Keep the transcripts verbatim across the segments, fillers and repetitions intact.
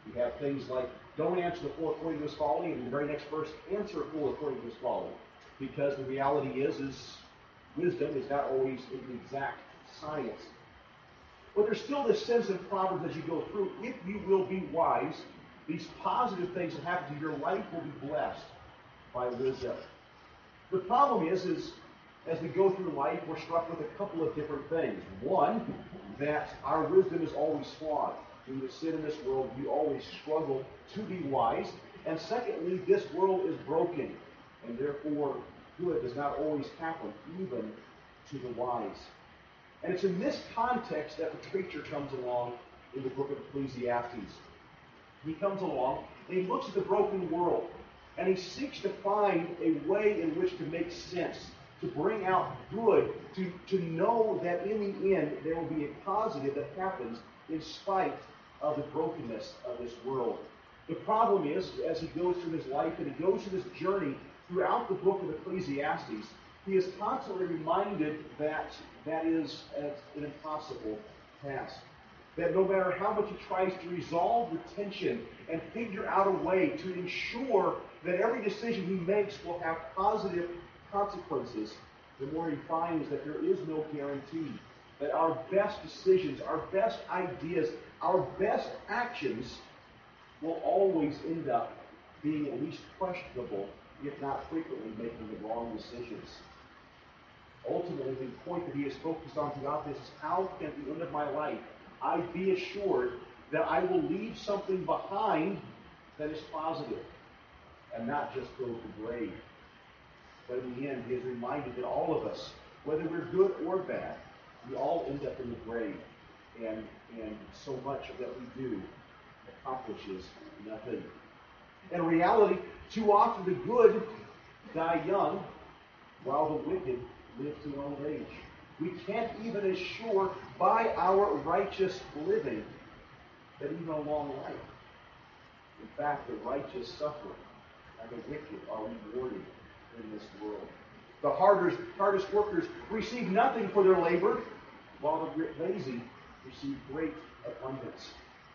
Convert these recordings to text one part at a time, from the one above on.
We have things like, don't answer the fool according to his folly, and in the very next verse, answer a fool according to his folly. Because the reality is, is wisdom is not always an exact science. But there's still this sense in Proverbs as you go through, if you will be wise, these positive things that happen to you, your life will be blessed by wisdom. The problem is, is as we go through life, we're struck with a couple of different things. One, that our wisdom is always flawed. When you sit in this world, you always struggle to be wise. And secondly, this world is broken, and therefore good does not always happen, even to the wise. And it's in this context that the preacher comes along in the book of Ecclesiastes. He comes along and he looks at the broken world, and he seeks to find a way in which to make sense, to bring out good, to, to know that in the end there will be a positive that happens in spite of the brokenness of this world. The problem is, as he goes through his life and he goes through this journey throughout the book of Ecclesiastes, he is constantly reminded that that is an impossible task. That no matter how much he tries to resolve the tension and figure out a way to ensure that every decision he makes will have positive consequences, the more he finds that there is no guarantee. That our best decisions, our best ideas, our best actions will always end up being at least questionable, if not frequently making the wrong decisions. Ultimately, the point that he is focused on throughout this is, how can at the end of my life I be assured that I will leave something behind that is positive and not just go to the grave. But in the end, he is reminded that all of us, whether we're good or bad, we all end up in the grave. And, and so much that we do accomplishes nothing. In reality, too often the good die young, while the wicked live to old age. We can't even assure by our righteous living that even a long life. In fact, the righteous suffer, and the wicked are rewarded in this world. The hardest, hardest workers receive nothing for their labor, while the lazy receive great abundance.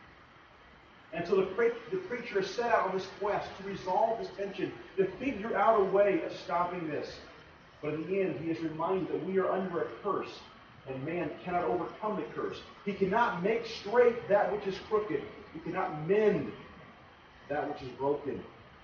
And so the, pre- the preacher is set out on this quest to resolve this tension, to figure out a way of stopping this. But in the end, he is reminded that we are under a curse, and man cannot overcome the curse. He cannot make straight that which is crooked. He cannot mend that which is broken.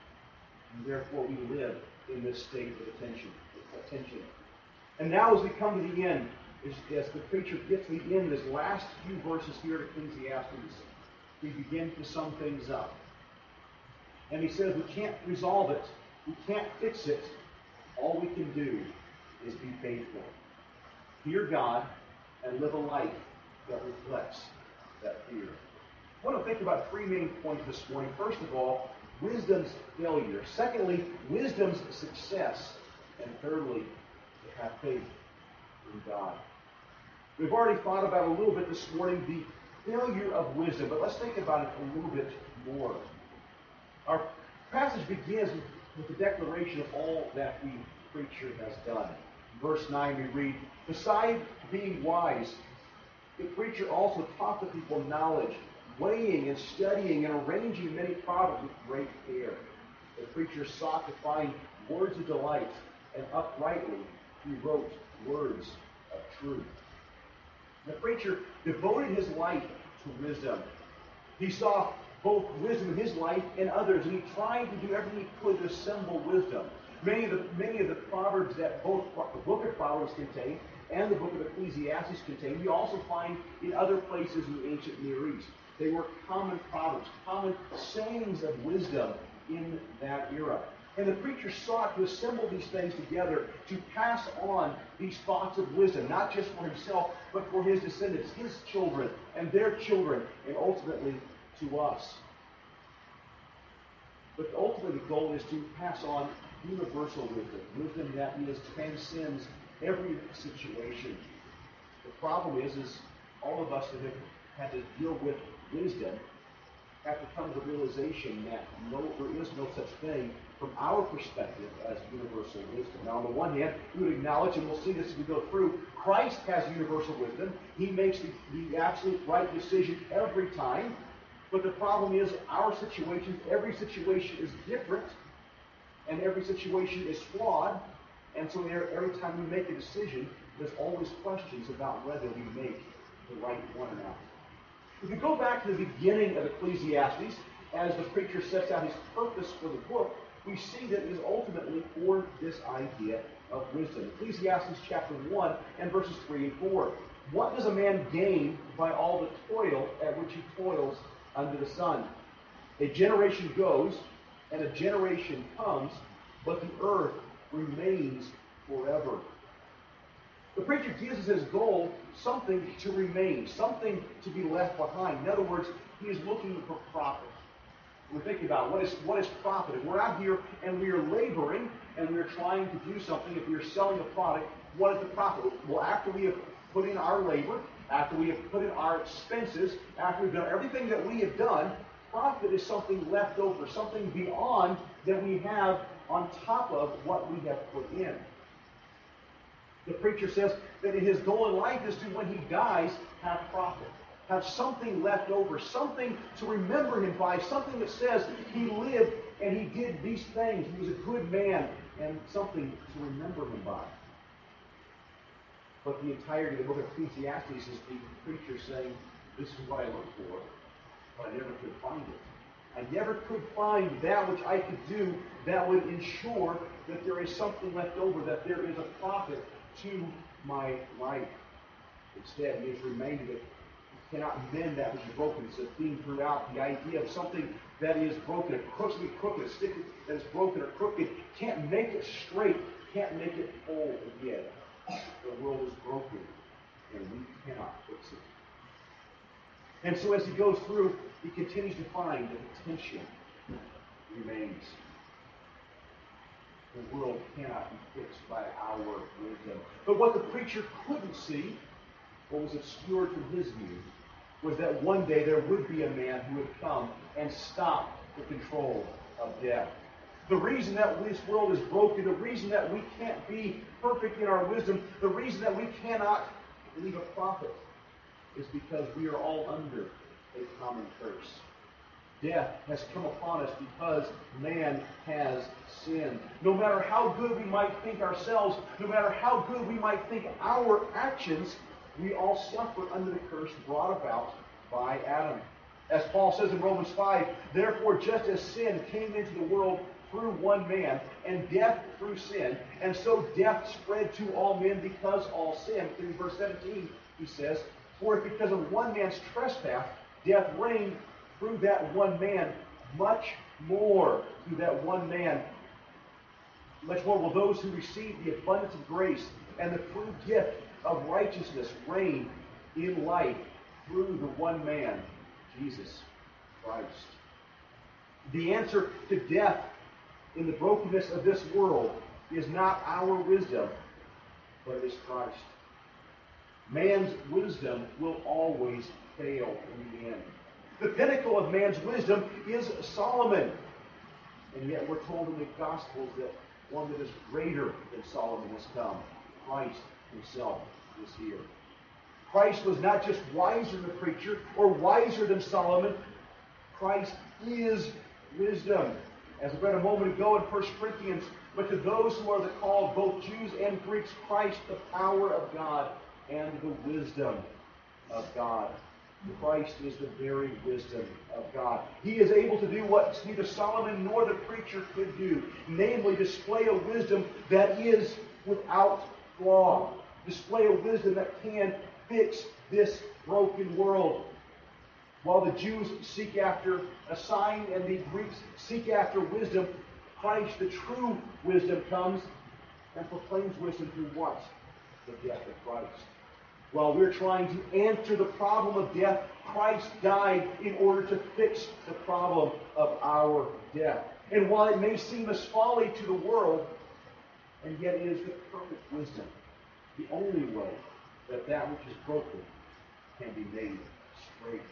And therefore, we live in this state of attention. attention. And now as we come to the end, as, as the preacher gets to the end, this last few verses here at Ecclesiastes, we begin to sum things up. And he says we can't resolve it. We can't fix it. All we can do is be faithful. Fear God and live a life that reflects that fear. I want to think about three main points this morning. First of all, wisdom's failure. Secondly, wisdom's success. And thirdly, to have faith in God. We've already thought about a little bit this morning the failure of wisdom, but let's think about it a little bit more. Our passage begins with the declaration of all that the preacher has done. In verse nine we read, "Beside being wise, the preacher also taught the people knowledge, weighing and studying and arranging many proverbs with great care. The preacher sought to find words of delight, and uprightly he wrote words of truth." The preacher devoted his life to wisdom. He saw both wisdom in his life and others, and he tried to do everything he could to assemble wisdom. Many of the many of the proverbs that both the book of Proverbs contain and the book of Ecclesiastes contain, we also find in other places in the ancient Near East. They were common proverbs, common sayings of wisdom in that era. And the preacher sought to assemble these things together to pass on these thoughts of wisdom, not just for himself, but for his descendants, his children, and their children, and ultimately to us. But ultimately the goal is to pass on universal wisdom, wisdom that is transcends every situation. The problem is, is all of us that have had to deal with wisdom have to come to the realization that no, there is no such thing from our perspective as universal wisdom. Now, on the one hand, we would acknowledge, and we'll see this as we go through, Christ has universal wisdom. He makes the, the absolute right decision every time. But the problem is our situation, every situation is different, and every situation is flawed, and so every time we make a decision, there's always questions about whether we make the right one or not. If you go back to the beginning of Ecclesiastes, as the preacher sets out his purpose for the book, we see that it is ultimately for this idea of wisdom. Ecclesiastes chapter one and verses three and four. What does a man gain by all the toil at which he toils under the sun? A generation goes, and a generation comes, but the earth remains forever. The preacher gives as his goal something to remain, something to be left behind. In other words, he is looking for profit. We're thinking about what is what is profit. If we're out here and we are laboring and we're trying to do something, if we are selling a product, what is the profit? Well, after we have put in our labor, after we have put in our expenses, after we've done everything that we have done, profit is something left over, something beyond that we have on top of what we have put in. The preacher says that his goal in life is to, when he dies, have profit. Have something left over, something to remember him by, something that says he lived and he did these things. He was a good man, and something to remember him by. But the entirety of the book of Ecclesiastes is the preacher saying, this is what I look for, but I never could find it. I never could find that which I could do that would ensure that there is something left over, that there is a profit to my life. Instead, he has reminded that he cannot mend that which is broken. It's a theme throughout. The idea of something that is broken, a crooked, crooked, a stick that is broken or crooked, can't make it straight, can't make it whole again. The world is broken, and we cannot fix it. And so as he goes through, he continues to find that the tension remains. The world cannot be fixed by our wisdom. But what the preacher couldn't see, what was obscured from his view, was that one day there would be a man who would come and stop the control of death. The reason that this world is broken, the reason that we can't be perfect in our wisdom, the reason that we cannot leave a profit is because we are all under a common curse. Death has come upon us because man has sinned. No matter how good we might think ourselves, no matter how good we might think our actions, we all suffer under the curse brought about by Adam. As Paul says in Romans five, therefore just as sin came into the world through one man, and death through sin, and so death spread to all men because all sinned. In verse seventeen, he says, for if because of one man's trespass, death reigned through that one man, much more through that one man, much more will those who receive the abundance of grace and the free gift of righteousness reign in life through the one man, Jesus Christ. The answer to death in the brokenness of this world is not our wisdom, but it is Christ. Man's wisdom will always fail in the end. The pinnacle of man's wisdom is Solomon. And yet we're told in the Gospels that one that is greater than Solomon has come. Christ himself is here. Christ was not just wiser than the preacher or wiser than Solomon. Christ is wisdom. As I read a moment ago in First Corinthians, but to those who are the called, both Jews and Greeks, Christ, the power of God and the wisdom of God. Christ is the very wisdom of God. He is able to do what neither Solomon nor the preacher could do, namely display a wisdom that is without flaw, display a wisdom that can fix this broken world. While the Jews seek after a sign and the Greeks seek after wisdom, Christ, the true wisdom, comes and proclaims wisdom through what? The death of Christ. While we're trying to answer the problem of death, Christ died in order to fix the problem of our death. And while it may seem as folly to the world, and yet it is the perfect wisdom, the only way that that which is broken can be made straight.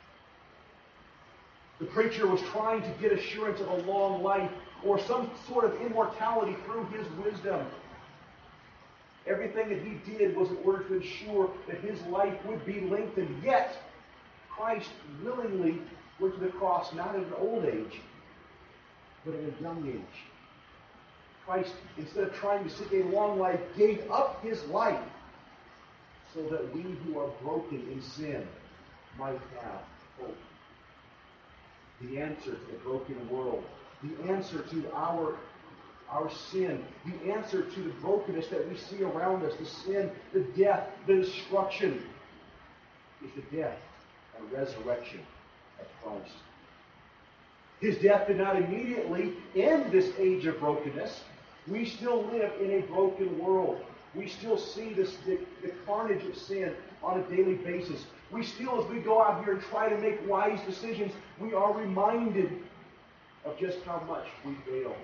The preacher was trying to get assurance of a long life or some sort of immortality through his wisdom. Everything that he did was in order to ensure that his life would be lengthened. Yet, Christ willingly went to the cross not at an old age, but at a young age. Christ, instead of trying to seek a long life, gave up his life so that we who are broken in sin might have hope. The answer to the broken world, the answer to our, our sin, the answer to the brokenness that we see around us, the sin, the death, the destruction, is the death and resurrection of Christ. His death did not immediately end this age of brokenness. We still live in a broken world. We still see this, the, the carnage of sin on a daily basis. We still, as we go out here and try to make wise decisions, we are reminded of just how much we fail.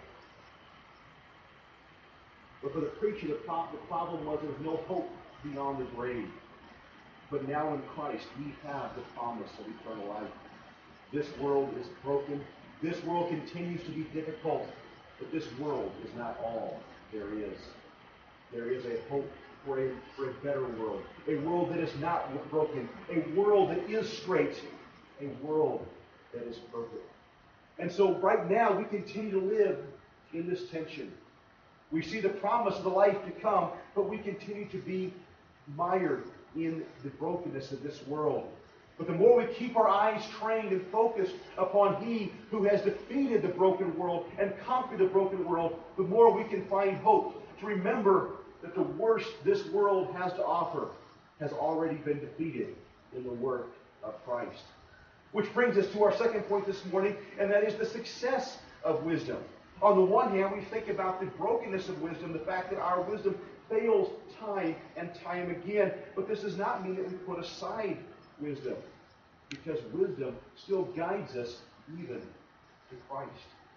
But for the preacher, the problem was there was no hope beyond the grave. But now in Christ, we have the promise of eternal life. This world is broken. This world continues to be difficult. But this world is not all there is. There is a hope for a, for a better world. A world that is not broken. A world that is straight. A world that is perfect. And so right now we continue to live in this tension. We see the promise of the life to come, but we continue to be mired in the brokenness of this world. But the more we keep our eyes trained and focused upon He who has defeated the broken world and conquered the broken world, the more we can find hope to remember that the worst this world has to offer has already been defeated in the work of Christ. Which brings us to our second point this morning, and that is the success of wisdom. On the one hand, we think about the brokenness of wisdom, the fact that our wisdom fails time and time again. But this does not mean that we put aside wisdom, because wisdom still guides us even to Christ.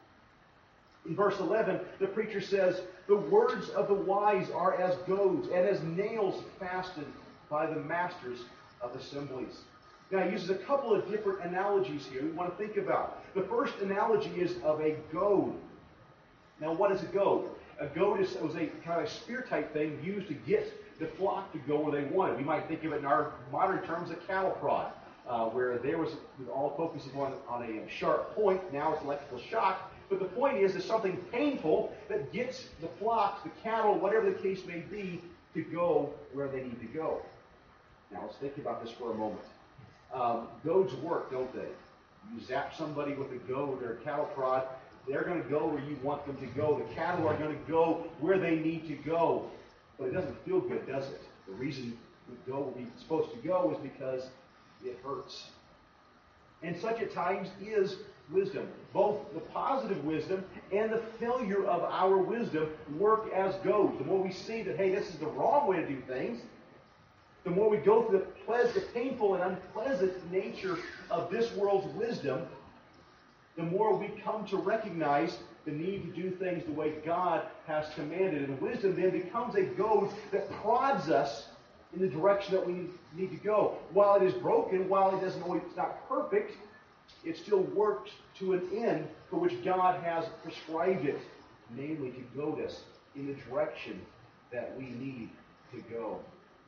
In verse eleven, the preacher says, "The words of the wise are as goads, and as nails fastened by the masters of assemblies." Now, he uses a couple of different analogies here we want to think about. The first analogy is of a goad. Now, what is a goad? A goad is, was a kind of spear-type thing used to get the flock to go where they wanted. We might think of it in our modern terms, a cattle prod, uh, where there was all focusing on, on a sharp point. Now it's electrical shock. But the point is, it's something painful that gets the flocks, the cattle, whatever the case may be, to go where they need to go. Now, let's think about this for a moment. Um, goads work, don't they? You zap somebody with a goad or a cattle prod, they're going to go where you want them to go. The cattle are going to go where they need to go. But it doesn't feel good, does it? The reason we go where we're supposed to go is because it hurts. And such at times is wisdom. Both the positive wisdom and the failure of our wisdom work as goads. The more we see that, hey, this is the wrong way to do things, the more we go through the, pleas- the painful and unpleasant nature of this world's wisdom, the more we come to recognize the need to do things the way God has commanded. And wisdom then becomes a goad that prods us in the direction that we need to go. While it is broken, while it doesn't always, it's not perfect, it still works to an end for which God has prescribed it, namely to goad us in the direction that we need to go.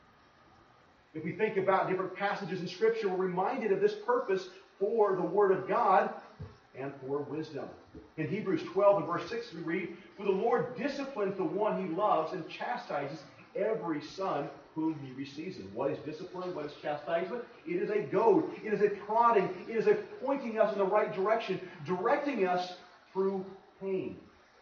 If we think about different passages in Scripture, we're reminded of this purpose for the Word of God and for wisdom. In Hebrews twelve and verse six we read, "For the Lord disciplines the one He loves and chastises every son whom He receives." And what is discipline? What is chastisement? It is a goad. It is a prodding. It is a pointing us in the right direction, directing us through pain.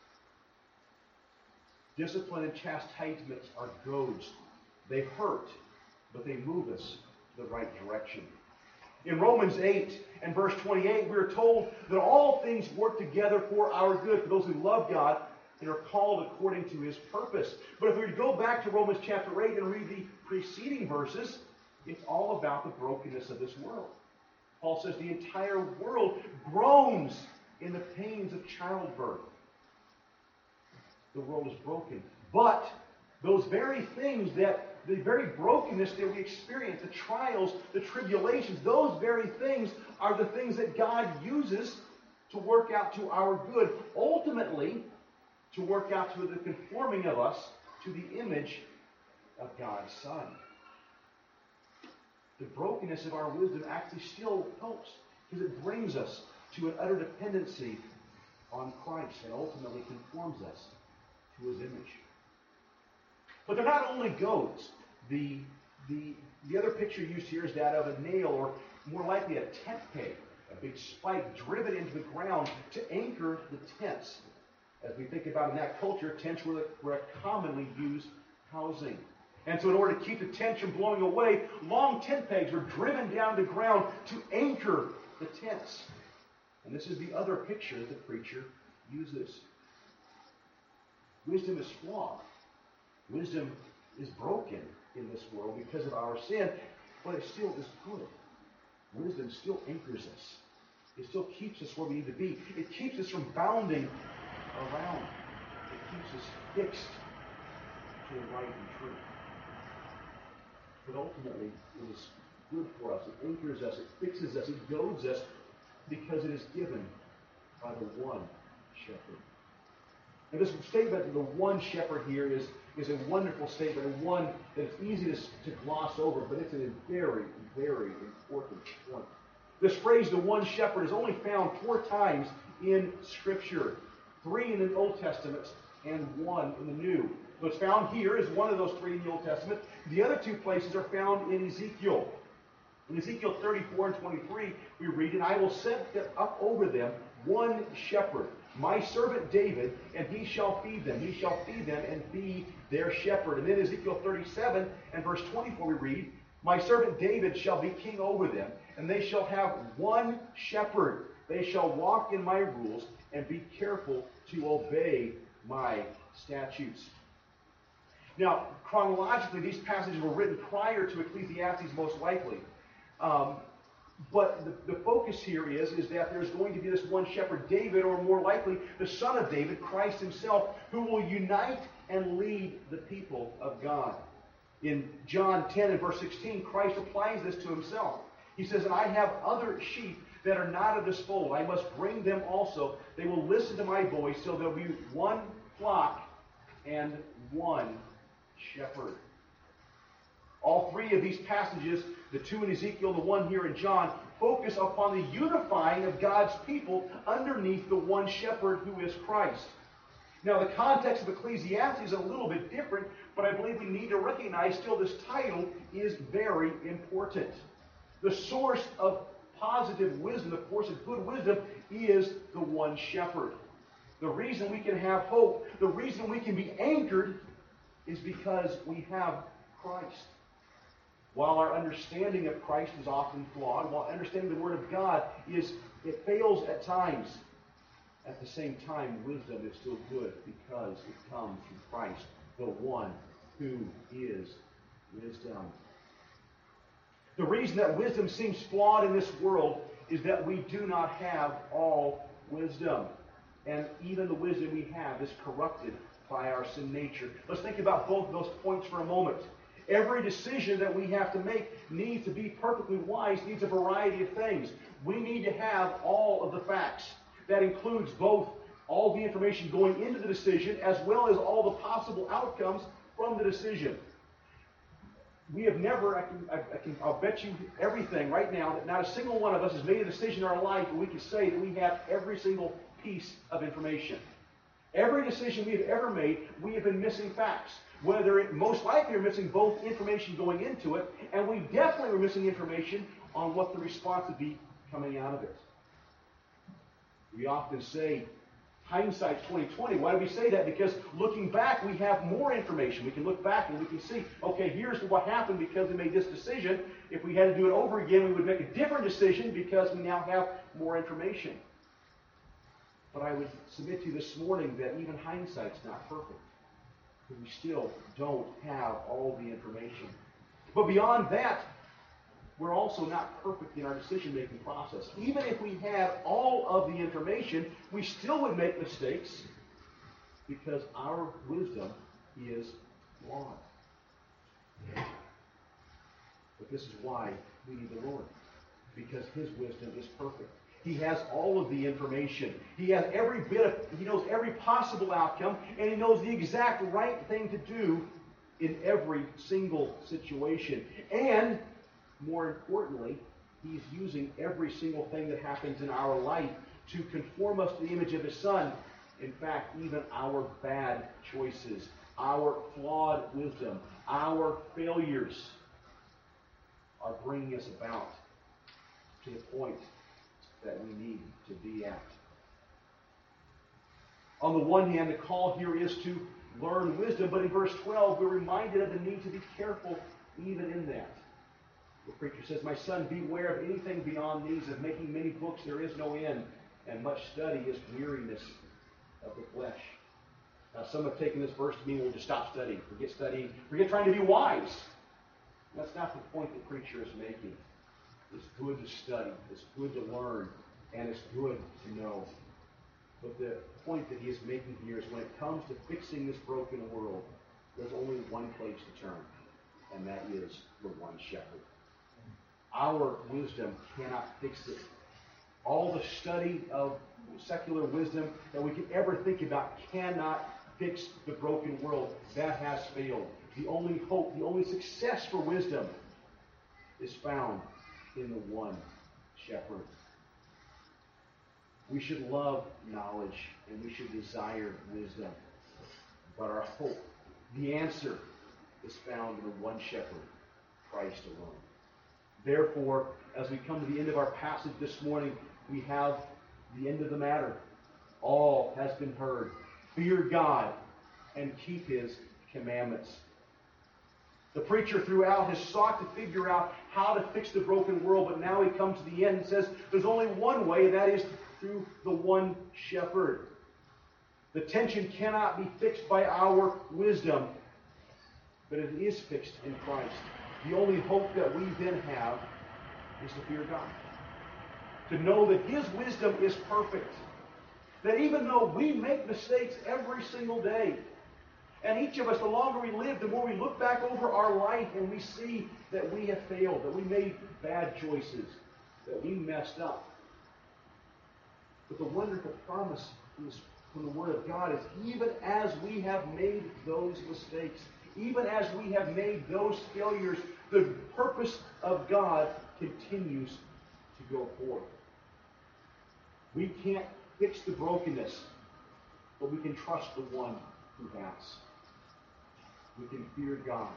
Discipline and chastisement are goads. They hurt, but they move us the right direction. In Romans eight and verse twenty-eight, we are told that all things work together for our good, for those who love God and are called according to His purpose. But if we go back to Romans chapter eight and read the preceding verses, it's all about the brokenness of this world. Paul says the entire world groans in the pains of childbirth. The world is broken. But those very things that the very brokenness that we experience, the trials, the tribulations, those very things are the things that God uses to work out to our good, ultimately to work out to the conforming of us to the image of God's Son. The brokenness of our wisdom actually still helps, Because it brings us to an utter dependency on Christ and ultimately conforms us to his image. But they're not only goads. The, the, the other picture used here is that of a nail, or more likely a tent peg, a big spike driven into the ground to anchor the tents. As we think about in that culture, tents were, were a commonly used housing. And so in order to keep the tent from blowing away, long tent pegs were driven down to the ground to anchor the tents. And this is the other picture that the preacher uses. Wisdom is flawed. Wisdom is broken in this world because of our sin, but it still is good. Wisdom still anchors us. It still keeps us where we need to be. It keeps us from bounding around. It keeps us fixed to the right and true. But ultimately, it is good for us. It anchors us. It fixes us. It goads us because it is given by the one shepherd. And this statement of the one shepherd here is, is a wonderful statement, and one that is easy to, to gloss over, but it's a very, very important point. This phrase, the one shepherd, is only found four times in Scripture. Three in the Old Testament and one in the New. What's found here is one of those three in the Old Testament. The other two places are found in Ezekiel. In Ezekiel thirty-four and twenty-three, we read, "And I will set up over them one shepherd, my servant David, and he shall feed them. He shall feed them and be their shepherd." And then Ezekiel thirty-seven and verse twenty-four, we read, "My servant David shall be king over them, and they shall have one shepherd. They shall walk in my rules and be careful to obey my statutes." Now, chronologically, these passages were written prior to Ecclesiastes, most likely. Um, but the, the focus here is, is that there's going to be this one shepherd, David, or more likely the son of David, Christ himself, who will unite and lead the people of God. In John ten and verse sixteen, Christ applies this to himself. He says, "And I have other sheep that are not of this fold. I must bring them also. They will listen to my voice, so there'll be one flock and one shepherd." All three of these passages, the two in Ezekiel, the one here in John, focus upon the unifying of God's people underneath the one shepherd who is Christ. Now, the context of Ecclesiastes is a little bit different, but I believe we need to recognize still this title is very important. The source of positive wisdom, the source of good wisdom, is the one shepherd. The reason we can have hope, the reason we can be anchored, is because we have Christ. While our understanding of Christ is often flawed, while understanding the Word of God is, it fails at times, at the same time, wisdom is still good because it comes from Christ, the one who is wisdom. The reason that wisdom seems flawed in this world is that we do not have all wisdom. And even the wisdom we have is corrupted by our sin nature. Let's think about both of those points for a moment. Every decision that we have to make needs to be perfectly wise, needs a variety of things. We need to have all of the facts. That includes both all the information going into the decision as well as all the possible outcomes from the decision. We have never, I can, I, I can, I'll bet you everything right now that not a single one of us has made a decision in our life where we can say that we have every single piece of information. Every decision we have ever made, we have been missing facts. Whether it most likely are missing both information going into it, and we definitely were missing information on what the response would be coming out of it. We often say, hindsight's twenty twenty. Why do we say that? Because looking back, we have more information. We can look back and we can see, okay, here's what happened because we made this decision. If we had to do it over again, we would make a different decision because we now have more information. But I would submit to you this morning that even hindsight's not perfect. We still don't have all the information. But beyond that, we're also not perfect in our decision-making process. Even if we had all of the information, we still would make mistakes because our wisdom is flawed. But this is why we need the Lord, because His wisdom is perfect. He has all of the information. He has every bit of, He knows every possible outcome, and He knows the exact right thing to do in every single situation. And, more importantly, He's using every single thing that happens in our life to conform us to the image of His Son. In fact, even our bad choices, our flawed wisdom, our failures are bringing us about to the point that we need to be at. On the one hand, the call here is to learn wisdom, but in verse twelve, we're reminded of the need to be careful even in that. The preacher says, "My son, beware of anything beyond these, of making many books there is no end, and much study is weariness of the flesh." Now, some have taken this verse to mean we'll just stop studying, forget studying, forget trying to be wise. That's not the point the preacher is making. It's good to study, it's good to learn, and it's good to know. But the point that he is making here is when it comes to fixing this broken world, there's only one place to turn, and that is the one shepherd. Our wisdom cannot fix it. All the study of secular wisdom that we could ever think about cannot fix the broken world. That has failed. The only hope, the only success for wisdom is found in the one shepherd. We should love knowledge and we should desire wisdom. But our hope, the answer, is found in the one shepherd, Christ alone. Therefore, as we come to the end of our passage this morning, we have the end of the matter. All has been heard. Fear God and keep His commandments. The preacher throughout has sought to figure out how to fix the broken world, but now he comes to the end and says there's only one way, and that is through the one shepherd. The tension cannot be fixed by our wisdom, but it is fixed in Christ. The only hope that we then have is to fear God. To know that His wisdom is perfect. That even though we make mistakes every single day, and each of us, the longer we live, the more we look back over our life and we see that we have failed, that we made bad choices, that we messed up. But the wonderful promise is from the Word of God is even as we have made those mistakes, even as we have made those failures, the purpose of God continues to go forth. We can't fix the brokenness, but we can trust the one who has. We can fear God.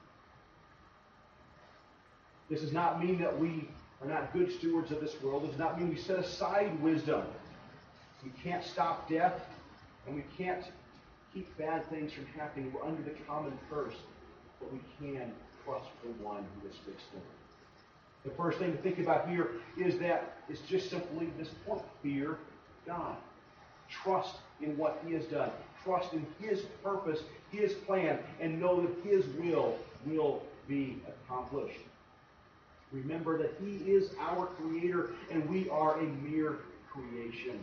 This does not mean that we are not good stewards of this world. It does not mean we set aside wisdom. We can't stop death, and we can't keep bad things from happening. We're under the common curse, but we can trust the one who has fixed them. The first thing to think about here is that it's just simply this point: fear God. Trust in what He has done. Trust in His purpose, His plan, and know that His will will be accomplished. Remember that He is our Creator, and we are a mere creation.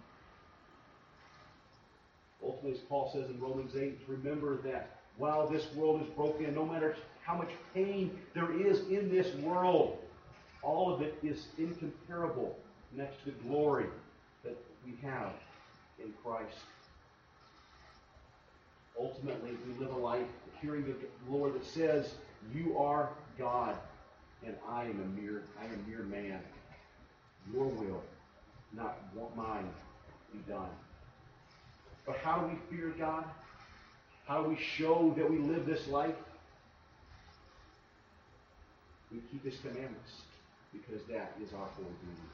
Ultimately, as Paul says in Romans eight, remember that while this world is broken, and no matter how much pain there is in this world, all of it is incomparable next to the glory that we have in Christ. Ultimately, we live a life hearing the Lord that says, "You are God, and I am a mere, I am a mere man. Your will, not mine, be done." But how do we fear God? How do we show that we live this life? We keep His commandments, because that is our holy duty.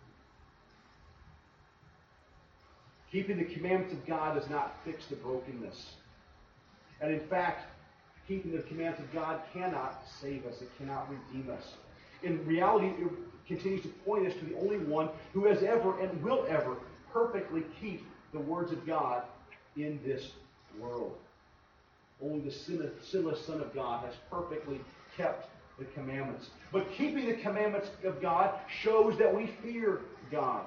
Keeping the commandments of God does not fix the brokenness. And in fact, keeping the commandments of God cannot save us. It cannot redeem us. In reality, it continues to point us to the only one who has ever and will ever perfectly keep the words of God in this world. Only the sinless Son of God has perfectly kept the commandments. But keeping the commandments of God shows that we fear God.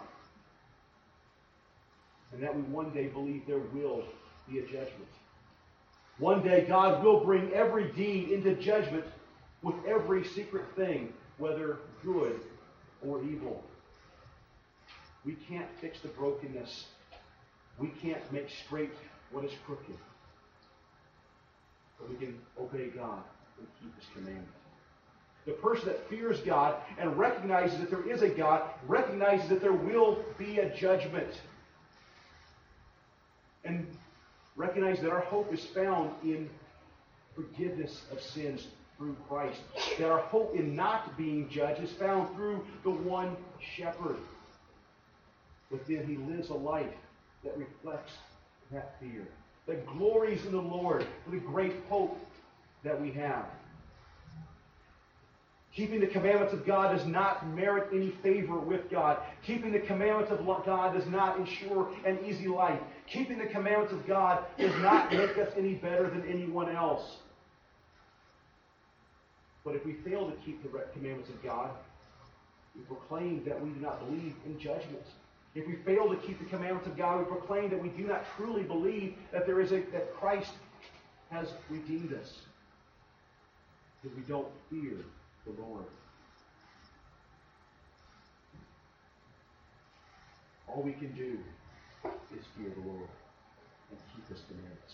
And that we one day believe there will be a judgment. One day God will bring every deed into judgment with every secret thing, whether good or evil. We can't fix the brokenness. We can't make straight what is crooked. But we can obey God and keep His commandment. The person that fears God and recognizes that there is a God, recognizes that there will be a judgment. And recognize that our hope is found in forgiveness of sins through Christ. That our hope in not being judged is found through the one shepherd. But then he lives a life that reflects that fear. That glories in the Lord for the great hope that we have. Keeping the commandments of God does not merit any favor with God. Keeping the commandments of God does not ensure an easy life. Keeping the commandments of God does not make us any better than anyone else. But if we fail to keep the commandments of God, we proclaim that we do not believe in judgment. If we fail to keep the commandments of God, we proclaim that we do not truly believe that there is a that Christ has redeemed us. Because we don't fear the Lord. All we can do is fear the Lord and keep His commandments.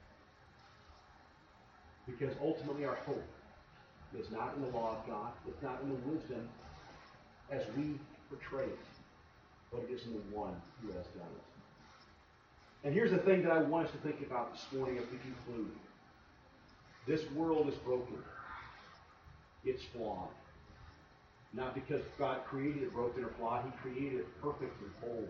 Because ultimately our hope is not in the law of God, it's not in the wisdom as we portray it, but it is in the one who has done it. And here's the thing that I want us to think about this morning as we conclude. This world is broken. It's flawed. Not because God created it broken or flawed. He created it perfect and whole.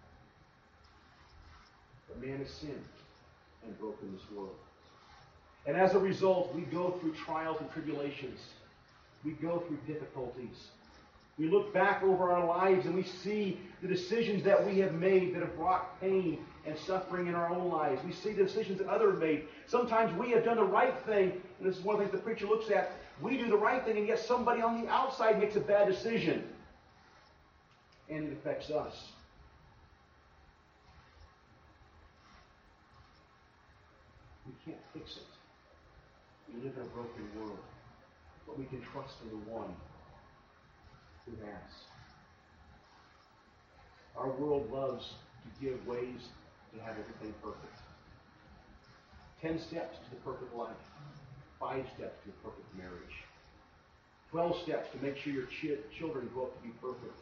But man has sinned and broken this world. And as a result, we go through trials and tribulations. We go through difficulties. We look back over our lives and we see the decisions that we have made that have brought pain and suffering in our own lives. We see the decisions that others made. Sometimes we have done the right thing, and this is one of the things the preacher looks at. We do the right thing, and yet somebody on the outside makes a bad decision. And it affects us. We can't fix it. We live in a broken world. But we can trust in the one who has. Our world loves to give ways to have everything perfect. Ten steps to the perfect life. Five steps to a perfect marriage. Twelve steps to make sure your ch- children grow up to be perfect.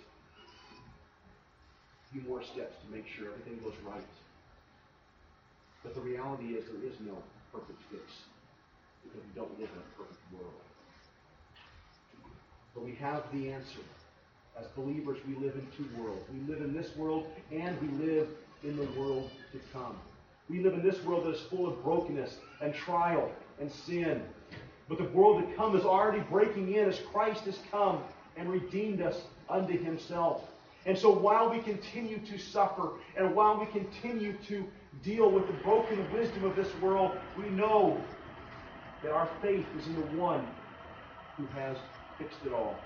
A few more steps to make sure everything goes right. But the reality is there is no perfect fix. Because we don't live in a perfect world. But we have the answer. As believers, we live in two worlds. We live in this world, and we live in the world to come. We live in this world that is full of brokenness and trial and sin. But the world to come is already breaking in as Christ has come and redeemed us unto Himself. And so while we continue to suffer, and while we continue to deal with the broken wisdom of this world, we know that our faith is in the one who has fixed it all.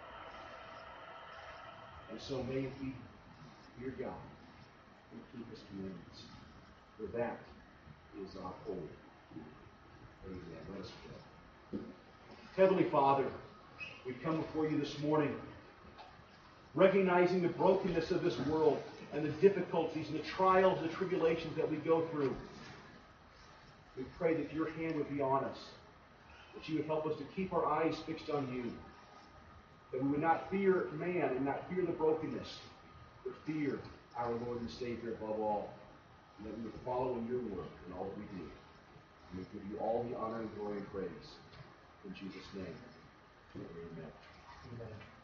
And so may we fear God and keep His commandments. For that is our hope. Amen. Let us pray. Heavenly Father, we come before you this morning, recognizing the brokenness of this world and the difficulties and the trials and the tribulations that we go through. We pray that your hand would be on us, that you would help us to keep our eyes fixed on you, that we would not fear man and not fear the brokenness, but fear our Lord and Savior above all, and that we would follow in your word in all that we do. And we give you all the honor and glory and praise. In Jesus' name, amen. Amen.